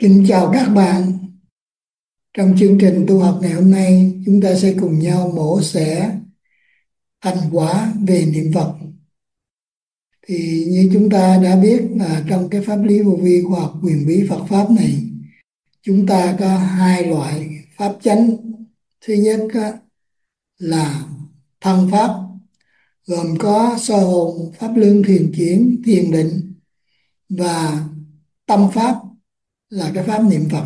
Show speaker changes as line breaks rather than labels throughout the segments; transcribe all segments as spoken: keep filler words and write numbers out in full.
Kính chào các bạn. Trong chương trình tu học ngày hôm nay, chúng ta sẽ cùng nhau mổ xẻ thành quả về niệm Phật. Thì như chúng ta đã biết là trong cái pháp lý vô vi khoa học quyền bí Phật pháp này, chúng ta có hai loại pháp chánh. Thứ nhất á, là thân pháp, gồm có soi hồn, pháp luân thiền chuyển, thiền định, và tâm pháp là cái pháp niệm Phật.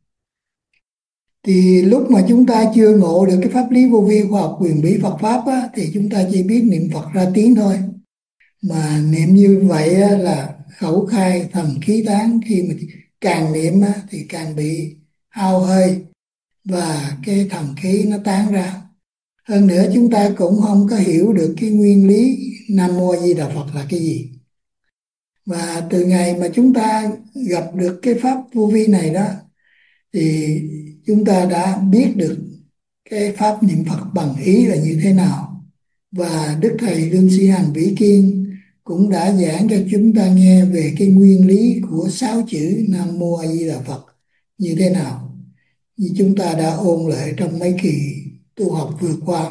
Thì lúc mà chúng ta chưa ngộ được cái pháp lý vô vi khoa học quyền bí Phật pháp á, thì chúng ta chỉ biết niệm Phật ra tiếng thôi, mà niệm như vậy á, là khẩu khai thần khí tán. Khi mà càng niệm á, thì càng bị hao hơi và cái thần khí nó tán ra. Hơn nữa chúng ta cũng không có hiểu được cái nguyên lý Nam Mô A Di Đà Phật là cái gì. Và từ ngày mà chúng ta gặp được cái pháp vô vi này đó, thì chúng ta đã biết được cái pháp niệm Phật bằng ý là như thế nào. Và Đức Thầy Lương Sĩ Hằng Vĩ Kiên cũng đã giảng cho chúng ta nghe về cái nguyên lý của sáu chữ Nam Mô A Di Đà Phật như thế nào, như chúng ta đã ôn lại trong mấy kỳ tu học vừa qua.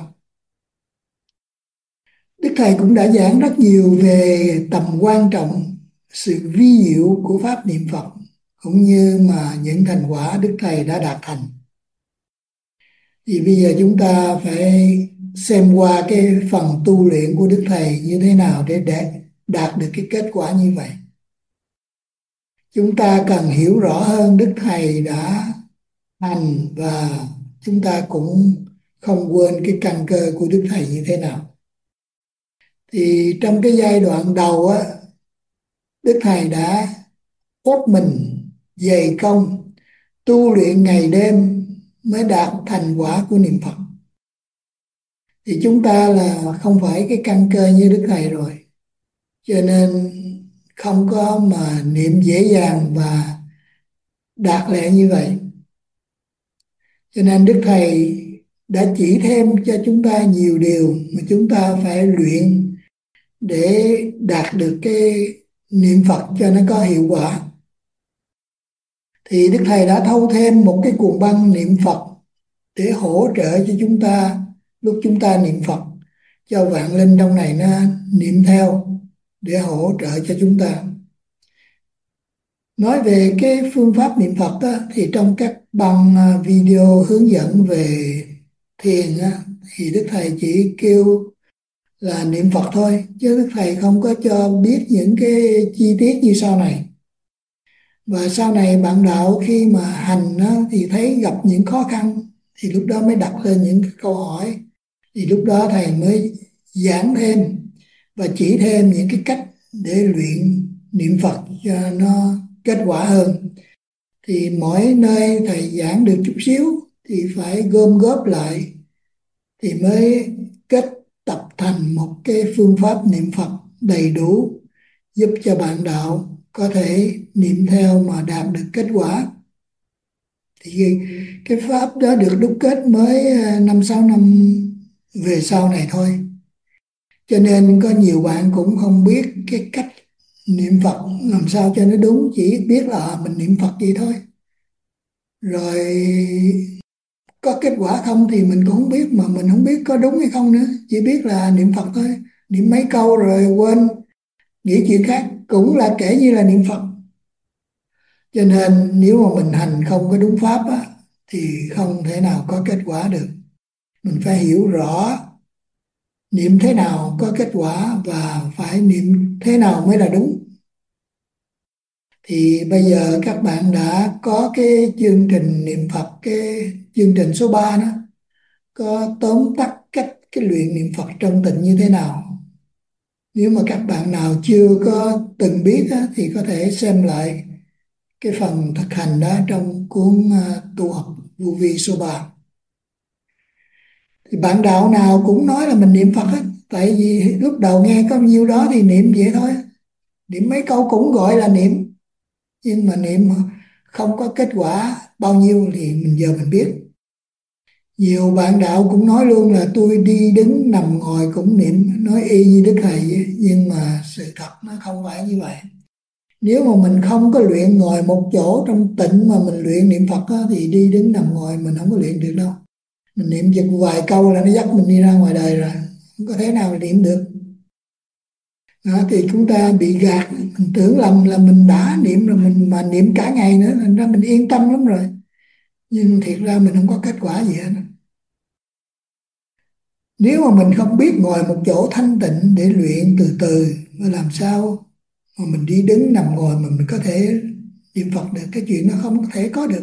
Đức Thầy cũng đã giảng rất nhiều về tầm quan trọng, sự vi diệu của pháp niệm Phật, cũng như mà những thành quả Đức Thầy đã đạt thành. Thì bây giờ chúng ta phải xem qua cái phần tu luyện của Đức Thầy như thế nào để, để đạt được cái kết quả như vậy. Chúng ta cần hiểu rõ hơn Đức Thầy đã hành, và chúng ta cũng không quên cái căn cơ của Đức Thầy như thế nào. Thì trong cái giai đoạn đầu á, Đức Thầy đã ép mình dày công tu luyện ngày đêm mới đạt thành quả của niệm Phật. Thì chúng ta là không phải cái căn cơ như Đức Thầy rồi, cho nên không có mà niệm dễ dàng và đạt lẹ như vậy. Cho nên Đức Thầy đã chỉ thêm cho chúng ta nhiều điều mà chúng ta phải luyện để đạt được cái niệm Phật cho nó có hiệu quả. Thì Đức Thầy đã thâu thêm một cái cuồng băng niệm Phật để hỗ trợ cho chúng ta lúc chúng ta niệm Phật, cho vạn linh trong này nó niệm theo để hỗ trợ cho chúng ta. Nói về cái phương pháp niệm Phật á, thì trong các băng à, video hướng dẫn về thiền á, thì Đức Thầy chỉ kêu là niệm Phật thôi, chứ Đức Thầy không có cho biết những cái chi tiết như sau này. Và sau này bạn đạo khi mà hành á, thì thấy gặp những khó khăn, thì lúc đó mới đặt lên những cái câu hỏi. Thì lúc đó Thầy mới giảng thêm và chỉ thêm những cái cách để luyện niệm Phật cho nó kết quả hơn. Thì mỗi nơi Thầy giảng được chút xíu thì phải gom góp lại thì mới kết tập thành một cái phương pháp niệm Phật đầy đủ, giúp cho bạn đạo có thể niệm theo mà đạt được kết quả. Thì cái pháp đó được đúc kết mới à, năm sáu năm về sau này thôi, cho nên có nhiều bạn cũng không biết cái cách niệm Phật làm sao cho nó đúng, chỉ biết là mình niệm Phật vậy thôi, rồi có kết quả không thì mình cũng không biết, mà mình không biết có đúng hay không nữa, chỉ biết là niệm Phật thôi, niệm mấy câu rồi quên, nghĩ chuyện khác cũng là kể như là niệm Phật. Cho nên nếu mà mình hành không có đúng pháp á, thì không thể nào có kết quả được. Mình phải hiểu rõ niệm thế nào có kết quả và phải niệm thế nào mới là đúng. Thì bây giờ các bạn đã có cái chương trình niệm Phật, cái chương trình số ba đó, có tóm tắt cách cái luyện niệm Phật trong tịnh như thế nào. Nếu mà các bạn nào chưa có từng biết á, thì có thể xem lại cái phần thực hành đó trong cuốn à, tu học vô vi số ba. Thì bạn đạo nào cũng nói là mình niệm Phật hết, tại vì lúc đầu nghe có nhiêu đó thì niệm vậy thôi, niệm mấy câu cũng gọi là niệm, nhưng mà niệm mà không có kết quả bao nhiêu thì mình giờ mình biết. Nhiều bạn đạo cũng nói luôn là tôi đi đứng nằm ngồi cũng niệm, nói y như Đức Thầy vậy, nhưng mà sự thật nó không phải như vậy. Nếu mà mình không có luyện ngồi một chỗ trong tịnh mà mình luyện niệm Phật á, thì đi đứng nằm ngồi mình không có luyện được đâu. Mình niệm chừng vài câu là nó dắt mình đi ra ngoài đời rồi, không có thế nào mà niệm được. Đó, thì chúng ta bị gạt, mình tưởng lầm là mình đã niệm rồi, mình mà niệm cả ngày nữa, thành ra mình yên tâm lắm rồi. Nhưng thiệt ra mình không có kết quả gì hết. Nếu mà mình không biết ngồi một chỗ thanh tịnh để luyện từ từ, mà làm sao mà mình đi đứng nằm ngồi mà mình có thể niệm Phật được? Cái chuyện nó không có thể có được.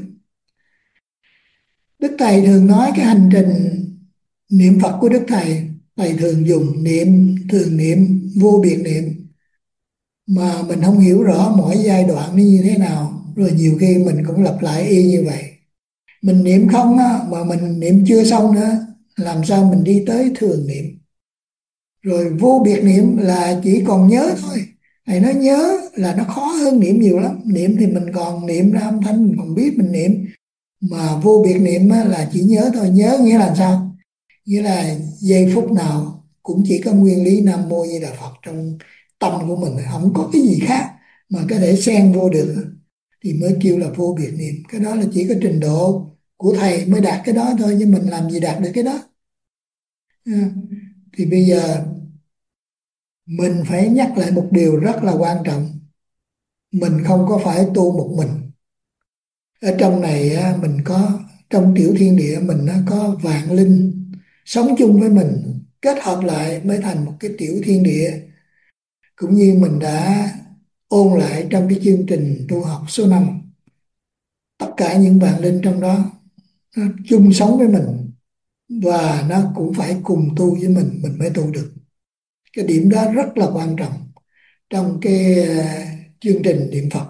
Đức Thầy thường nói cái hành trình niệm Phật của Đức Thầy, Thầy thường dùng niệm, thường niệm, vô biệt niệm, mà mình không hiểu rõ mỗi giai đoạn nó như thế nào, rồi nhiều khi mình cũng lặp lại y như vậy. Mình niệm không á, mà mình niệm chưa xong nữa, làm sao mình đi tới thường niệm? Rồi vô biệt niệm là chỉ còn nhớ thôi. Thầy nói nhớ là nó khó hơn niệm nhiều lắm. Niệm thì mình còn niệm ra âm thanh, mình còn biết mình niệm. Mà vô biệt niệm á, là chỉ nhớ thôi. Nhớ nghĩa là sao? Nghĩa là giây phút nào cũng chỉ có nguyên lý Nam Mô Di Đà Phật trong tâm của mình, không có cái gì khác mà có thể xen vô được, thì mới kêu là vô biệt niệm. Cái đó là chỉ có trình độ của thầy mới đạt cái đó thôi, nhưng mình làm gì đạt được cái đó. Ừ. Thì bây giờ mình phải nhắc lại một điều rất là quan trọng. Mình không có phải tu một mình. Ở trong này á, mình có, trong tiểu thiên địa mình nó có vạn linh sống chung với mình, kết hợp lại mới thành một cái tiểu thiên địa. Cũng như mình đã ôn lại trong cái chương trình tu học số năm, tất cả những vạn linh trong đó nó chung sống với mình, và nó cũng phải cùng tu với mình mình mới tu được. Cái điểm đó rất là quan trọng trong cái ờ, chương trình niệm Phật.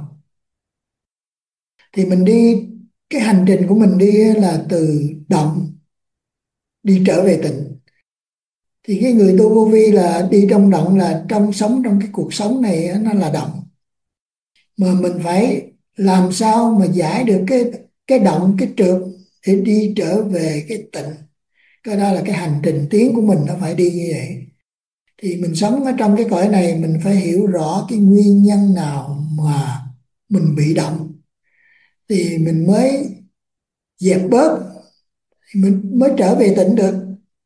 Thì mình đi, cái hành trình của mình đi là từ động đi trở về tịnh. Thì cái người tu vô vi là đi trong động, là trong sống trong cái cuộc sống này á, nó là động. Mà mình phải làm sao mà giải được cái cái động, cái trượt, để đi trở về cái tịnh. Cái đó là cái hành trình tiến của mình, nó phải đi như vậy. Thì mình sống ở trong cái cõi này, mình phải hiểu rõ cái nguyên nhân nào mà mình bị động, thì mình mới dẹp bớt, thì mình mới trở về tịnh được.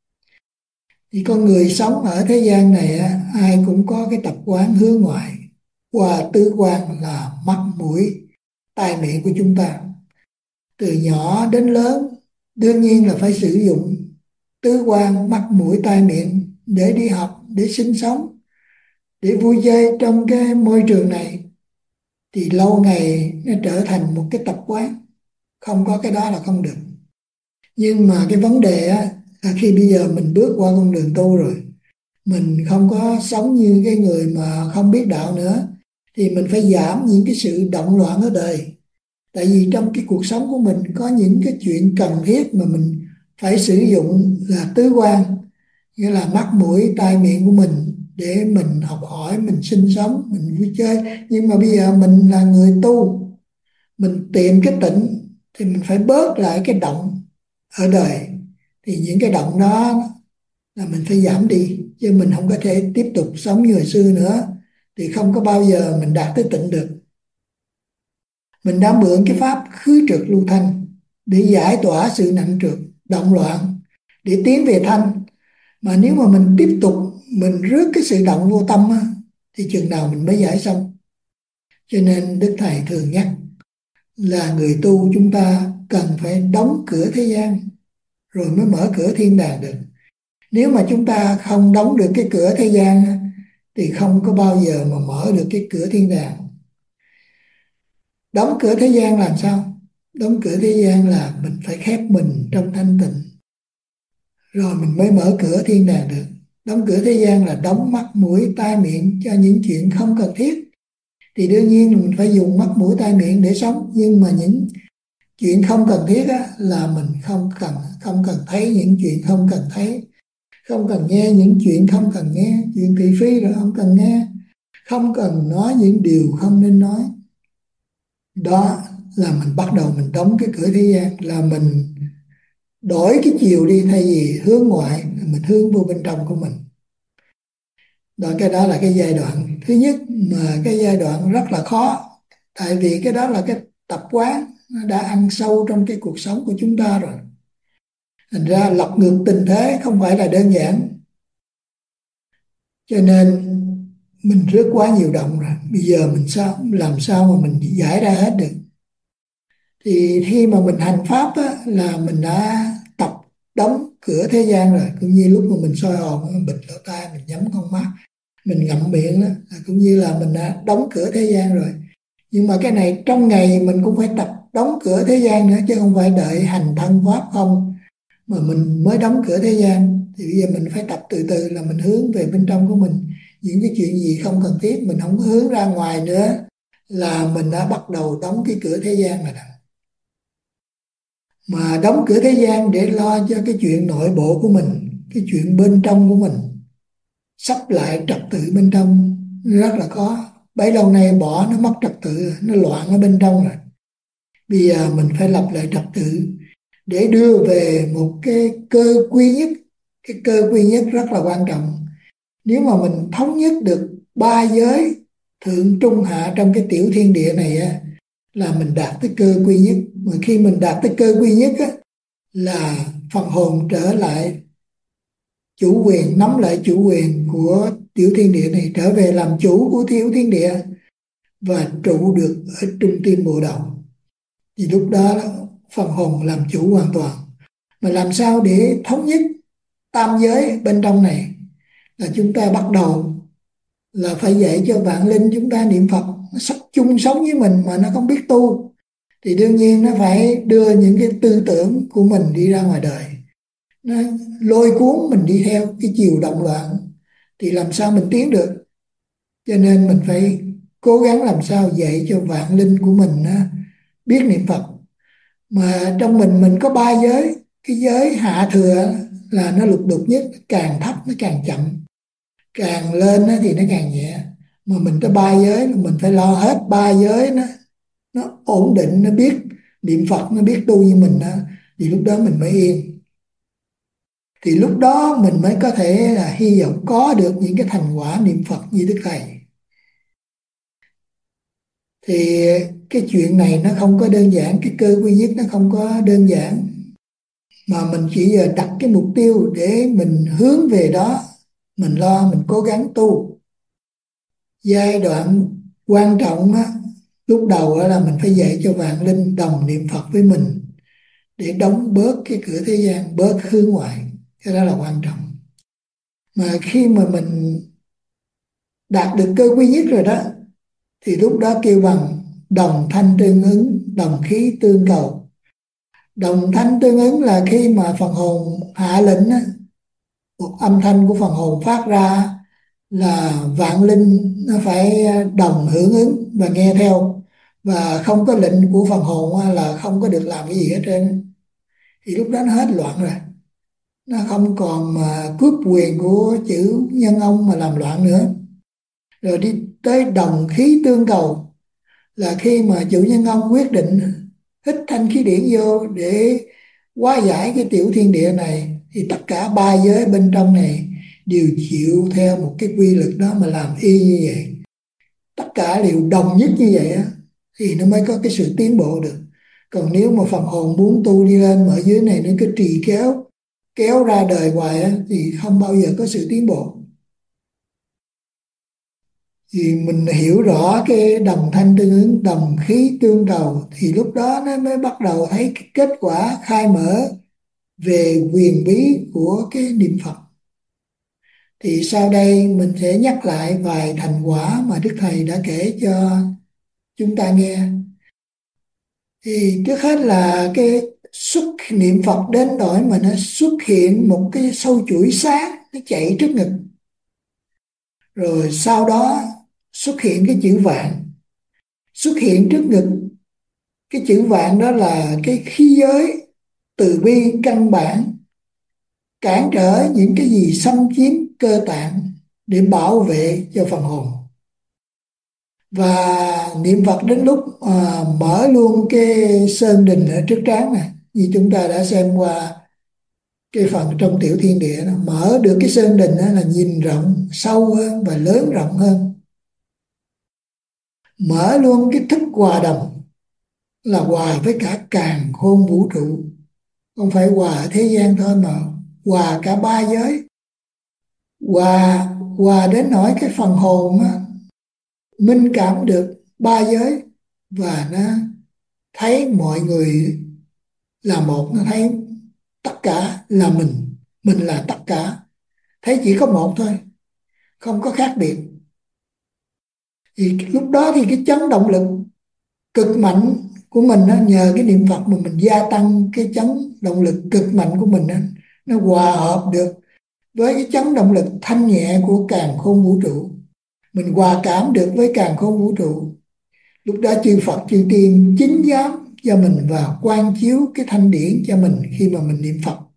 Thì con người sống ở thế gian này á, ai cũng có cái tập quán hướng ngoại qua tứ quan là mắt mũi tai miệng của chúng ta. Từ nhỏ đến lớn đương nhiên là phải sử dụng tứ quan mắt mũi tai miệng để đi học, để sinh sống, để vui chơi trong cái môi trường này. Thì lâu ngày nó trở thành một cái tập quán, không có cái đó là không được. Nhưng mà cái vấn đề á, là khi bây giờ mình bước qua con đường tu rồi, mình không có sống như cái người mà không biết đạo nữa, thì mình phải giảm những cái sự động loạn ở đời. Tại vì trong cái cuộc sống của mình có những cái chuyện cần thiết mà mình phải sử dụng là tứ quan, nghĩa là mắt mũi tai miệng của mình, để mình học hỏi, mình sinh sống, mình vui chơi. Nhưng mà bây giờ mình là người tu, mình tìm cái tịnh, thì mình phải bớt lại cái động ở đời. Thì những cái động đó là mình phải giảm đi, chứ mình không có thể tiếp tục sống như hồi xưa nữa, thì không có bao giờ mình đạt tới tịnh được. Mình đã mượn cái pháp khứ trượt lưu thanh để giải tỏa sự nặng trược động loạn, để tiến về thanh. Mà nếu mà mình tiếp tục mình rước cái sự động vô tâm á, thì chừng nào mình mới giải xong. Cho nên Đức Thầy thường nhắc là người tu chúng ta cần phải đóng cửa thế gian rồi mới mở cửa thiên đàng được. Nếu mà chúng ta không đóng được cái cửa thế gian á, thì không có bao giờ mà mở được cái cửa thiên đàng. Đóng cửa thế gian làm sao? Đóng cửa thế gian là mình phải khép mình trong thanh tịnh, rồi mình mới mở cửa thiên đàng được. Đóng cửa thế gian là đóng mắt mũi tai miệng cho những chuyện không cần thiết. Thì đương nhiên mình phải dùng mắt mũi tai miệng để sống, nhưng mà những chuyện không cần thiết á, là mình không cần không cần thấy những chuyện không cần thấy, không cần nghe những chuyện không cần nghe, chuyện thị phi rồi không cần nghe, không cần nói những điều không nên nói. Đó là mình bắt đầu mình đóng cái cửa thế gian, là mình đổi cái chiều đi, thay vì hướng ngoại mình hướng vô bên trong của mình. Đó, cái đó là cái giai đoạn thứ nhất mà cái giai đoạn rất là khó, tại vì cái đó là cái tập quán nó đã ăn sâu trong cái cuộc sống của chúng ta rồi. Thành ra lật ngược tình thế không phải là đơn giản, cho nên mình rước quá nhiều động rồi. Bây giờ mình sao làm sao mà mình giải ra hết được? Thì khi mà mình hành pháp á, là mình đã tập đóng cửa thế gian rồi. Cũng như lúc mà mình soi hồn, mình bịt lỗ tai, mình nhắm con mắt, mình ngậm miệng đó, là cũng như là mình đã đóng cửa thế gian rồi. Nhưng mà cái này trong ngày mình cũng phải tập đóng cửa thế gian nữa, chứ không phải đợi hành thân pháp không mà mình mới đóng cửa thế gian. Thì bây giờ mình phải tập từ từ, là mình hướng về bên trong của mình. Những cái chuyện gì không cần thiết mình không có hướng ra ngoài nữa, là mình đã bắt đầu đóng cái cửa thế gian rồi đó. Mà đóng cửa thế gian để lo cho cái chuyện nội bộ của mình, cái chuyện bên trong của mình sắp lại trật tự bên trong rất là khó. Bấy lâu nay bỏ nó mất trật tự, nó loạn ở bên trong rồi. Bây giờ mình phải lập lại trật tự để đưa về một cái cơ quy nhất. Cái cơ quy nhất rất là quan trọng. Nếu mà mình thống nhất được ba giới thượng trung hạ trong cái tiểu thiên địa này á, là mình đạt tới cơ quy nhất. Mà khi mình đạt tới cơ quy nhất á, là phần hồn trở lại chủ quyền, nắm lại chủ quyền của tiểu thiên địa này, trở về làm chủ của tiểu thiên địa và trụ được ở trung tim bộ đầu. Thì lúc đó phần hồn làm chủ hoàn toàn. Mà làm sao để thống nhất tam giới bên trong này, là chúng ta bắt đầu là phải dạy cho vạn linh chúng ta niệm Phật. Nó sắp chung sống với mình mà nó không biết tu, thì đương nhiên nó phải đưa những cái tư tưởng của mình đi ra ngoài đời, nó lôi cuốn mình đi theo cái chiều động loạn, thì làm sao mình tiến được. Cho nên mình phải cố gắng làm sao dạy cho vạn linh của mình á, biết niệm Phật. Mà trong mình mình có ba giới. Cái giới hạ thừa là nó lục đục nhất, càng thấp nó càng chậm, càng lên thì nó càng nhẹ. Mà mình có ba giới là mình phải lo hết ba giới, nó nó ổn định, nó biết niệm Phật, nó biết tu như mình đó, thì lúc đó mình mới yên. Thì lúc đó mình mới có thể là hy vọng có được những cái thành quả niệm Phật như Đức Thầy. Thì cái chuyện này nó không có đơn giản, cái cơ quy nhất nó không có đơn giản, mà mình chỉ giờ đặt cái mục tiêu để mình hướng về đó, mình lo mình cố gắng tu. Giai đoạn quan trọng á, lúc đầu á, là mình phải dạy cho vạn linh đồng niệm Phật với mình, để đóng bớt cái cửa thế gian, bớt hướng ngoại. Cái đó là quan trọng. Mà khi mà mình đạt được cơ quy nhất rồi đó, thì lúc đó kêu bằng đồng thanh tương ứng, đồng khí tương cầu. Đồng thanh tương ứng là khi mà phần hồn hạ lệnh á, một âm thanh của phần hồn phát ra là vạn linh nó phải đồng hưởng ứng và nghe theo, và không có lệnh của phần hồn là không có được làm cái gì hết trơn. Thì lúc đó nó hết loạn rồi, nó không còn mà cướp quyền của chữ nhân ông mà làm loạn nữa. Rồi đi tới đồng khí tương cầu, là khi mà chủ nhân ông quyết định hít thanh khí điển vô để hóa giải cái tiểu thiên địa này, thì tất cả ba giới bên trong này đều chịu theo một cái quy luật đó mà làm y như vậy. Tất cả đều đồng nhất như vậy á, thì nó mới có cái sự tiến bộ được. Còn nếu mà phần hồn muốn tu đi lên mà ở dưới này nó cứ trì kéo kéo ra đời hoài á, thì không bao giờ có sự tiến bộ. Thì mình hiểu rõ cái đồng thanh tương ứng, đồng khí tương cầu, thì lúc đó nó mới bắt đầu thấy cái kết quả khai mở về quyền bí của cái niệm Phật. Thì sau đây mình sẽ nhắc lại vài thành quả mà Đức Thầy đã kể cho chúng ta nghe. Thì trước hết là cái xuất niệm Phật đến nỗi mà nó xuất hiện một cái sâu chuỗi sáng, nó chạy trước ngực. Rồi sau đó xuất hiện cái chữ vạn, xuất hiện trước ngực. Cái chữ vạn đó là cái khí giới từ bi căn bản, cản trở những cái gì xâm chiếm cơ tạng để bảo vệ cho phần hồn. Và niệm Phật đến lúc à, mở luôn cái sơn đình ở trước trán này, như chúng ta đã xem qua cái phần trong tiểu thiên địa đó, mở được cái sơn đình đó là nhìn rộng sâu hơn và lớn rộng hơn. mở luôn cái thức hòa đồng, là hòa với cả càn khôn vũ trụ, không phải hòa ở thế gian thôi mà hòa cả ba giới, hòa hòa đến nỗi cái phần hồn á, minh cảm được ba giới, và nó thấy mọi người là một, nó thấy tất cả là mình mình là tất cả, thấy chỉ có một thôi, không có khác biệt. Thì lúc đó thì cái chấn động lực cực mạnh của mình á, nhờ cái niệm Phật mà mình gia tăng cái chấn động lực cực mạnh của mình á, nó hòa hợp được với cái chấn động lực thanh nhẹ của càn khôn vũ trụ, mình hòa cảm được với càn khôn vũ trụ. Lúc đó chư Phật chư Tiên chính giám cho mình và quang chiếu cái thanh điển cho mình khi mà mình niệm Phật.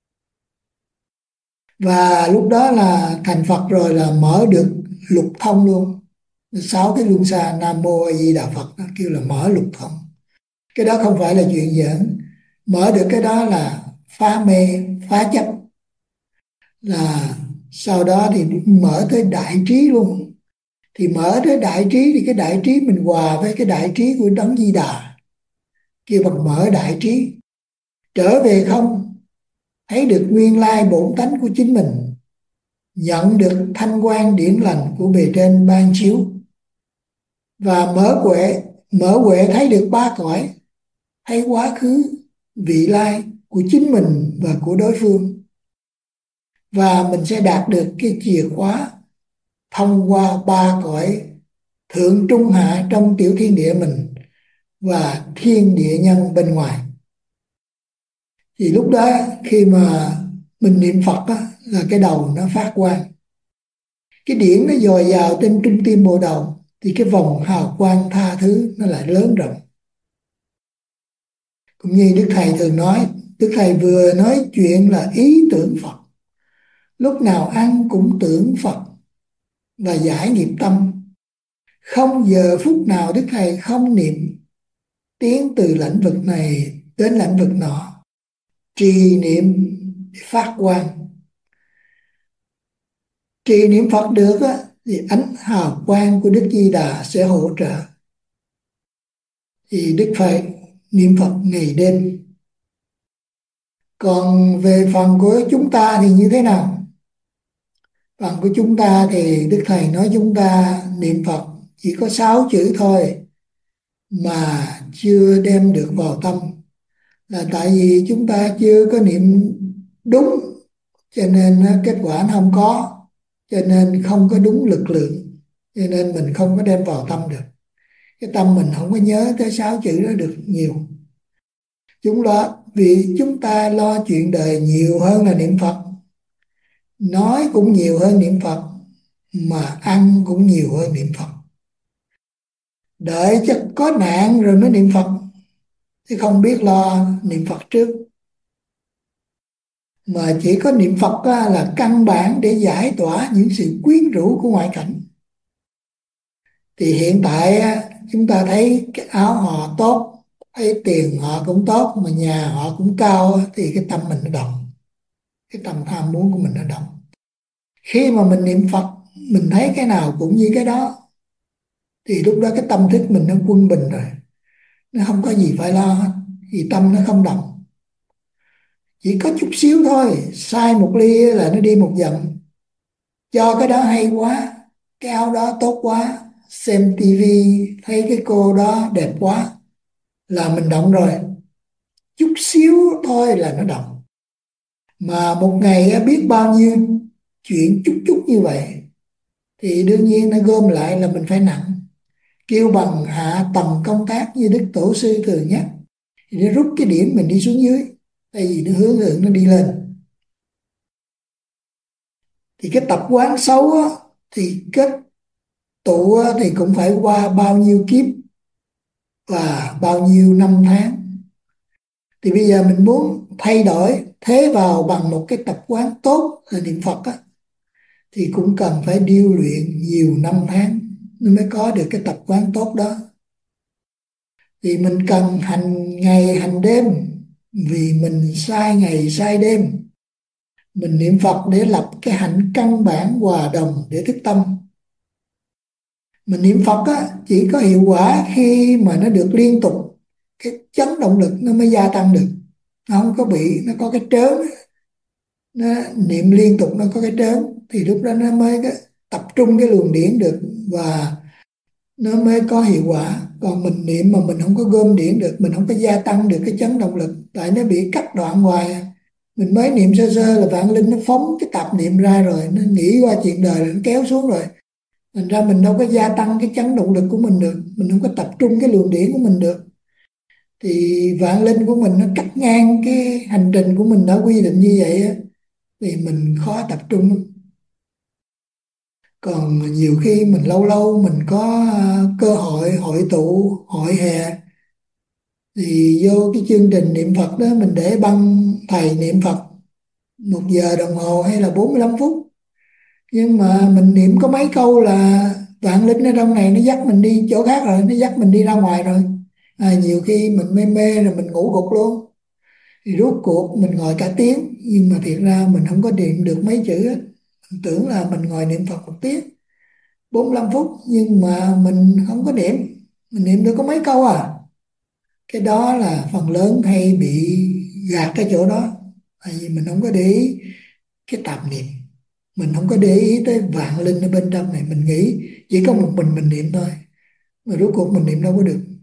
Và lúc đó là thành Phật rồi, là mở được lục thông luôn, sáu cái luân xa. Nam mô A Di Đà Phật, nó kêu là mở lục thông. Cái đó không phải là chuyện giỡn, mở được cái đó là phá mê phá chấp, là sau đó thì mở tới đại trí luôn. Thì mở tới đại trí thì cái đại trí mình hòa với cái đại trí của Đấng Di Đà, kêu bằng mở đại trí. Trở về không, thấy được nguyên lai bổn tánh của chính mình, nhận được thanh quan điển lành của bề trên ban chiếu, và mở huệ mở huệ thấy được ba cõi, thấy quá khứ vị lai của chính mình và của đối phương, và mình sẽ đạt được cái chìa khóa thông qua ba cõi thượng trung hạ trong tiểu thiên địa mình và thiên địa nhân bên ngoài. Thì lúc đó khi mà mình niệm Phật á, là cái đầu nó phát quang, cái điển nó dồi dào trên trung tim bộ đầu, thì cái vòng hào quang tha thứ nó lại lớn rộng. Cũng như Đức Thầy thường nói, Đức Thầy vừa nói chuyện là ý tưởng Phật, lúc nào ăn cũng tưởng Phật và giải nghiệp tâm. Không giờ phút nào Đức Thầy không niệm, tiến từ lĩnh vực này đến lĩnh vực nọ, trì niệm để phát quang. Trì niệm Phật được á, thì ánh hào quang của Đức Di Đà sẽ hỗ trợ. Thì Đức phải niệm Phật ngày đêm. Còn về phần của chúng ta thì như thế nào? Phần của chúng ta thì Đức Thầy nói chúng ta niệm Phật chỉ có sáu chữ thôi mà chưa đem được vào tâm, là tại vì chúng ta chưa có niệm đúng, cho nên kết quả nó không có, cho nên không có đúng lực lượng, cho nên mình không có đem vào tâm được. Cái tâm mình không có nhớ tới sáu chữ đó được nhiều. Chúng lo vì chúng ta lo chuyện đời nhiều hơn là niệm Phật, nói cũng nhiều hơn niệm Phật, mà ăn cũng nhiều hơn niệm Phật. Đợi chắc có nạn rồi mới niệm Phật, chứ không biết lo niệm Phật trước. Mà chỉ có niệm Phật á, là căn bản để giải tỏa những sự quyến rũ của ngoại cảnh. Thì hiện tại á, chúng ta thấy cái áo họ tốt, thấy tiền họ cũng tốt, mà nhà họ cũng cao á, thì cái tâm mình nó động, cái tâm tham muốn của mình nó động. Khi mà mình niệm Phật, mình thấy cái nào cũng như cái đó, thì lúc đó cái tâm thức mình nó quân bình rồi, nó không có gì phải lo hết, thì tâm nó không động. Chỉ có chút xíu thôi, sai một ly là nó đi một dặm. Cho cái đó hay quá, cái áo đó tốt quá, xem tivi thấy cái cô đó đẹp quá, là mình động rồi. Chút xíu thôi là nó động. Mà một ngày biết bao nhiêu chuyện chút chút như vậy, thì đương nhiên nó gom lại là mình phải nặng. Kêu bằng hạ tầng công tác như Đức Tổ sư thường nhắc, thì nó rút cái điểm mình đi xuống dưới, tại vì nó hướng hướng nó đi lên. Thì cái tập quán xấu á, thì kết tụ á, thì cũng phải qua bao nhiêu kiếp và bao nhiêu năm tháng. Thì bây giờ mình muốn thay đổi thế vào bằng một cái tập quán tốt là niệm Phật á, thì cũng cần phải điêu luyện nhiều năm tháng nó mới có được cái tập quán tốt đó. Thì mình cần hành ngày hành đêm, vì mình sai ngày sai đêm. Mình niệm Phật để lập cái hạnh căn bản hòa đồng để thức tâm. Mình niệm Phật á, chỉ có hiệu quả khi mà nó được liên tục, cái chấn động lực nó mới gia tăng được. Nó không có bị, nó có cái trớn, nó niệm liên tục nó có cái trớn, thì lúc đó nó mới cái, tập trung cái luồng điển được, và nó mới có hiệu quả. Còn mình niệm mà mình không có gom điển được, mình không có gia tăng được cái chấn động lực, tại nó bị cắt đoạn hoài à. Mình mới niệm sơ sơ là vạn linh nó phóng cái tạp niệm ra rồi, nó nghĩ qua chuyện đời rồi, nó kéo xuống rồi. Thành ra mình đâu có gia tăng cái chấn động lực của mình được, mình không có tập trung cái luồng điển của mình được. Thì vạn linh của mình nó cắt ngang cái hành trình của mình đã quy định như vậy á, thì mình khó tập trung lắm. Còn nhiều khi mình lâu lâu mình có à, cơ hội hội tụ hội hè, thì vô cái chương trình niệm Phật đó mình để băng thầy niệm Phật một giờ đồng hồ hay là bốn mươi lăm phút, nhưng mà mình niệm có mấy câu là vạn linh ở trong này nó dắt mình đi chỗ khác rồi, nó dắt mình đi ra ngoài rồi. À, nhiều khi mình mê mê rồi mình ngủ gục luôn. Thì rốt cuộc mình ngồi cả tiếng, nhưng mà thiệt ra mình không có niệm được mấy chữ hết. Mình tưởng là mình ngồi niệm Phật một tiếng, bốn mươi lăm phút, nhưng mà mình không có niệm, mình niệm được có mấy câu à. Cái đó là phần lớn hay bị gạt cái chỗ đó, tại vì mình không có để ý cái tạp niệm, mình không có để ý tới vạn linh ở bên trong này, mình nghĩ chỉ có một mình mình niệm thôi, mà rốt cuộc mình niệm đâu có được.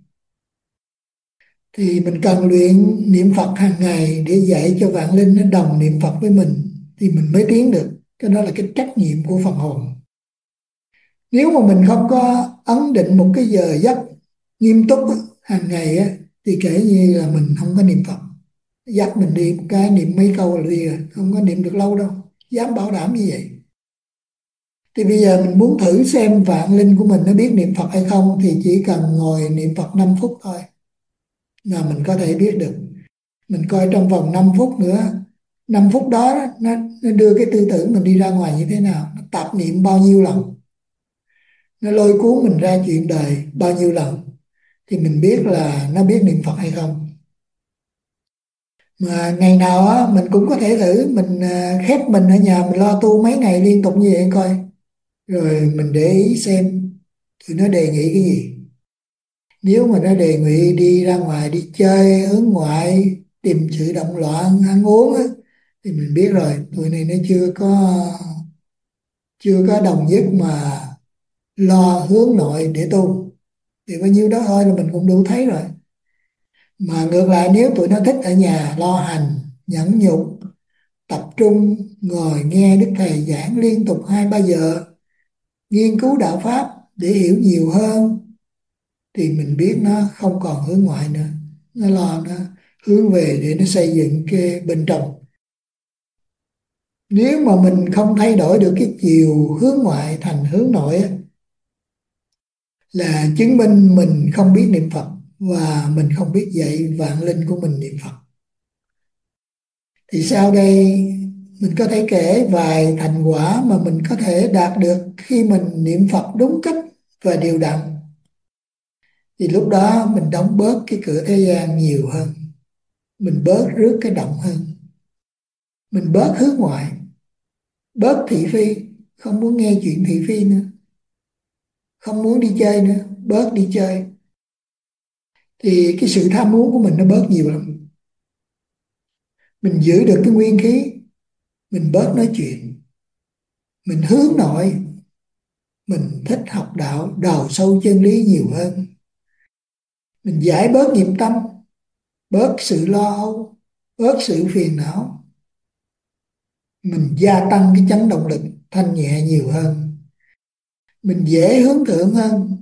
Thì mình cần luyện niệm Phật hàng ngày để dạy cho vạn linh nó đồng niệm Phật với mình, thì mình mới tiến được. Cái đó là cái trách nhiệm của phần hồn. Nếu mà mình không có ấn định một cái giờ giấc nghiêm túc á, hàng ngày á, thì kể như là mình không có niệm Phật. Dắt mình đi một cái niệm mấy câu là đi rồi, không có niệm được lâu đâu, dám bảo đảm như vậy. Thì bây giờ mình muốn thử xem vạn linh của mình nó biết niệm Phật hay không, thì chỉ cần ngồi niệm Phật năm phút thôi là mình có thể biết được. Mình coi trong vòng năm phút nữa, năm phút đó nó, nó đưa cái tư tưởng mình đi ra ngoài như thế nào, nó tạp niệm bao nhiêu lần, nó lôi cuốn mình ra chuyện đời bao nhiêu lần, thì mình biết là nó biết niệm Phật hay không. Mà ngày nào á mình cũng có thể thử, mình à, khép mình ở nhà, mình lo tu mấy ngày liên tục như vậy coi, rồi mình để ý xem tụi nó đề nghị cái gì. Nếu mà nó đề nghị đi ra ngoài đi chơi hướng ngoại, tìm sự động loạn ăn uống á, thì mình biết rồi, tụi này nó chưa có chưa có đồng nhất mà lo hướng nội để tu, thì bao nhiêu đó thôi là mình cũng đủ thấy rồi. Mà ngược lại, nếu tụi nó thích ở nhà lo hành nhẫn nhục, tập trung ngồi nghe Đức Thầy giảng liên tục hai ba giờ, nghiên cứu đạo Pháp để hiểu nhiều hơn, thì mình biết nó không còn hướng ngoại nữa, nó lo nó hướng về để nó xây dựng cái bên trong. Nếu mà mình không thay đổi được cái chiều hướng ngoại thành hướng nội á, là chứng minh mình không biết niệm Phật, và mình không biết dạy vạn linh của mình niệm Phật. Thì sau đây mình có thể kể vài thành quả mà mình có thể đạt được khi mình niệm Phật đúng cách và đều đặn. Thì lúc đó mình đóng bớt cái cửa thế gian nhiều hơn, mình bớt rước cái động hơn, mình bớt hướng ngoại, bớt thị phi, không muốn nghe chuyện thị phi nữa, không muốn đi chơi nữa, bớt đi chơi. Thì cái sự tham muốn của mình nó bớt nhiều lắm. Mình giữ được cái nguyên khí, mình bớt nói chuyện, mình hướng nội, mình thích học đạo, đào sâu chân lý nhiều hơn. Mình giải bớt nghiệp tâm, bớt sự lo âu, bớt sự phiền não. Mình gia tăng cái chấn động lực thanh nhẹ nhiều hơn. Mình dễ hướng thượng hơn.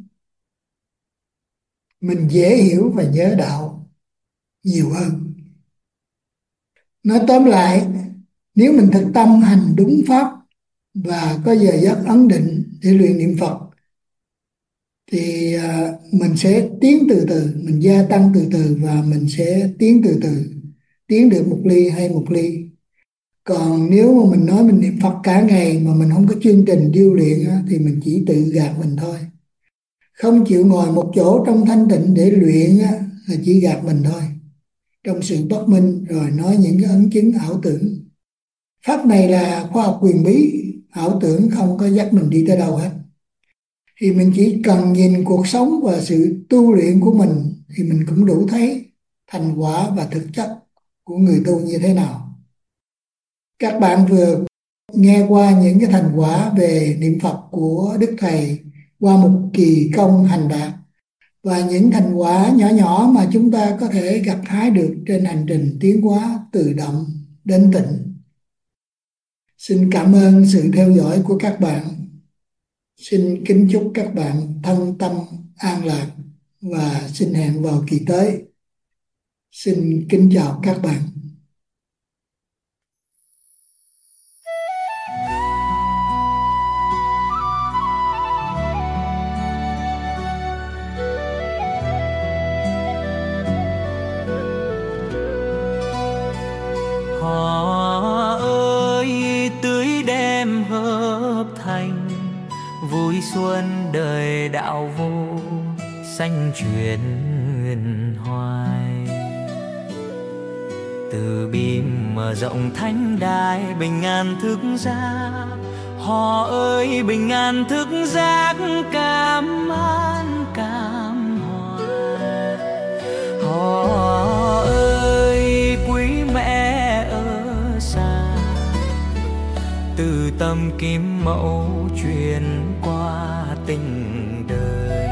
Mình dễ hiểu và nhớ đạo nhiều hơn. Nói tóm lại, nếu mình thực tâm hành đúng pháp và có giờ giấc ấn định để luyện niệm Phật, thì à, mình sẽ tiến từ từ, mình gia tăng từ từ, và mình sẽ tiến từ từ, tiến được một ly hay một ly. Còn nếu mà mình nói mình niệm Phật cả ngày mà mình không có chương trình điêu luyện á, thì mình chỉ tự gạt mình thôi. Không chịu ngồi một chỗ trong thanh tịnh để luyện á, là chỉ gạt mình thôi, trong sự bất minh, rồi nói những cái ấn chứng ảo tưởng. Pháp này là khoa học quyền bí, ảo tưởng không có dắt mình đi tới đâu hết. Thì mình chỉ cần nhìn cuộc sống và sự tu luyện của mình thì mình cũng đủ thấy thành quả và thực chất của người tu như thế nào. Các bạn vừa nghe qua những cái thành quả về niệm Phật của Đức Thầy qua một kỳ công hành đạt, và những thành quả nhỏ nhỏ mà chúng ta có thể gặt hái được trên hành trình tiến hóa từ động đến tịnh. Xin cảm ơn sự theo dõi của các bạn. Xin kính chúc các bạn thân tâm an lạc và xin hẹn vào kỳ tới. Xin kính chào các bạn.
Hoa ơi tưới đem hợp thành, vui xuân đời đạo vô, xanh truyền huyền hoài. Từ bi mở rộng thánh đài, bình an thức giác. Hoa ơi bình an thức giác, cảm an cảm hòa. Hoa ơi quý mẹ ở xa, từ tâm kim mẫu truyền qua tình đời.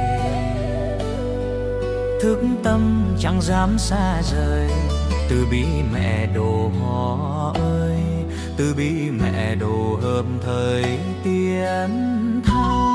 Thức tâm chẳng dám xa rời, từ bi mẹ đồ Hoa ơi, từ bi mẹ đồ hợp thời tiến thăng.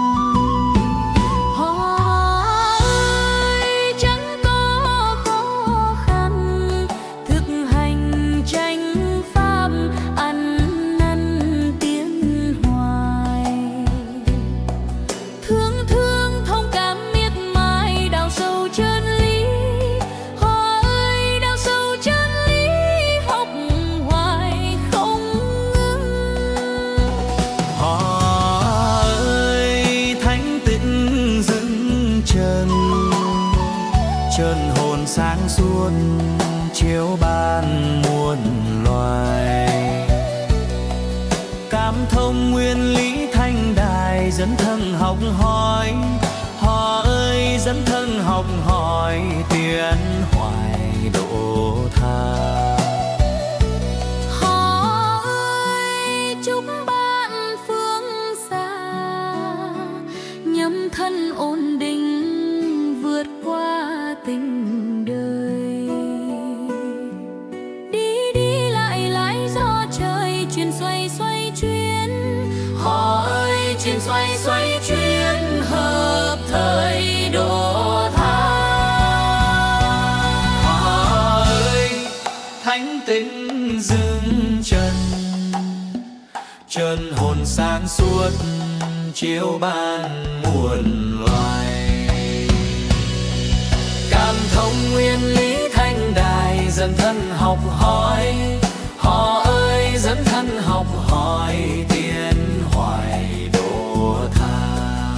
Trơn hồn sáng suốt chiếu ban muôn loài, cảm thông nguyên lý thanh đài, dẫn thân học hỏi. Hoa ơi dẫn thân học hỏi, tiến hoài độ tha.
Hoa ơi chúc bạn phương xa, nhâm thân ổn định vượt qua tình đời. Đi đi lại lại do trời chuyển xoay xoay chuyến. Hoa ơi chuyển xoay xoay chuyến, hợp thời độ tha.
Hoa ơi thánh tịnh dừng chân, chân hồn sáng suốt chiếu ban muôn loài, cảm thông nguyên lý thanh đài, dẫn thân học hỏi. Hoa ơi dẫn thân học hỏi, tiến hoài độ tha.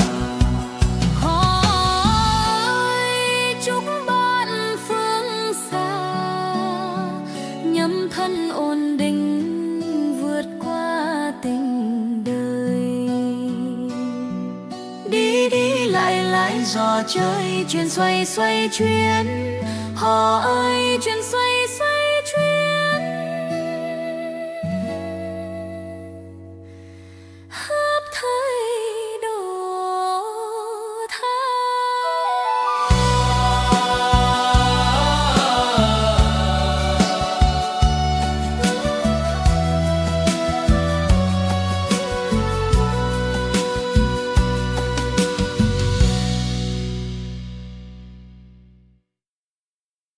Hoa ơi chúc bạn phương xa, nhâm thân ổn định vượt qua tình đời.
Đi đi lại lại do trời chuyển xoay xoay chuyến.
Hoa ơi chuyển